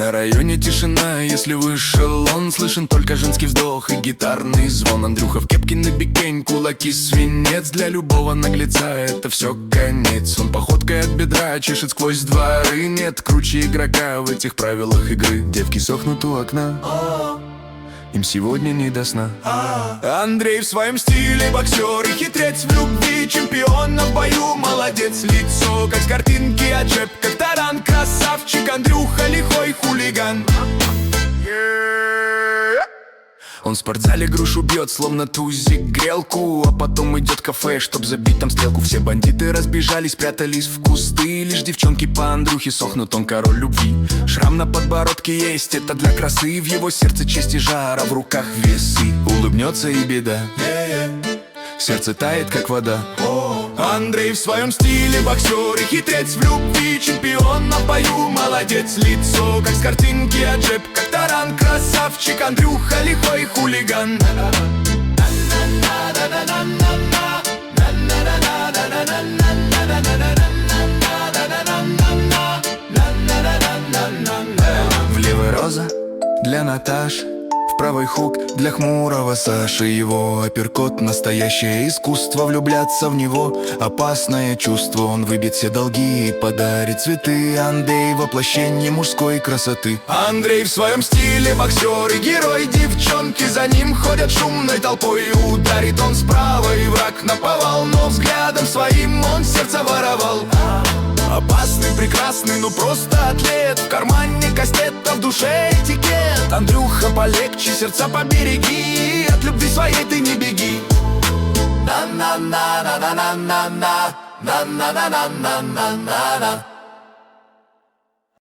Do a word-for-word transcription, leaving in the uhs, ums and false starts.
На районе тишина, если вышел он, слышен только женский вздох и гитарный звон. Андрюха в кепке на бикень, кулаки свинец. Для любого наглеца это все конец. Он походкой от бедра чешет сквозь дворы. Нет круче игрока в этих правилах игры. Девки сохнут у окна, им сегодня не до сна. Андрей в своем стиле боксер и хитрец в любви, чемпион на бою, молодец. Лицо как с картинки, аджеб как таран, красавчик. Андрюха лихой хулиган. Он в спортзале грушу бьет, словно тузик грелку, а потом идет в кафе, чтоб забить там стрелку. Все бандиты разбежались, прятались в кусты, лишь девчонки по Андрюхе сохнут, он король любви. Шрам на подбородке есть, это для красы. В его сердце честь и жара, в руках весы. Улыбнется и беда, сердце тает, как вода. Андрей в своем стиле боксер и хитрец в любви, чемпион на бою, молодец. Лицо как с картинки, аджеб как таран, красавчик. Андрюха лихой хулиган. В левой роза для Наташи, в правой хук для хмурого Саши. Его апперкот — настоящее искусство. Влюбляться в него — опасное чувство. Он выбьет все долги и подарит цветы. Андрей — воплощение мужской красоты. Андрей в своем стиле боксер и герой. Девчонки за ним ходят шумной толпой. И ударит он справа, и враг наповал, но взглядом своим он сердце воровал. Опасный, прекрасный, ну просто атлет. В кармане кастет, а в душе этикет. Андрюха, полегче, сердца побереги. От любви своей ты не беги. На-на-на-на-на-на-на-на, на-на-на-на-на-на-на-на.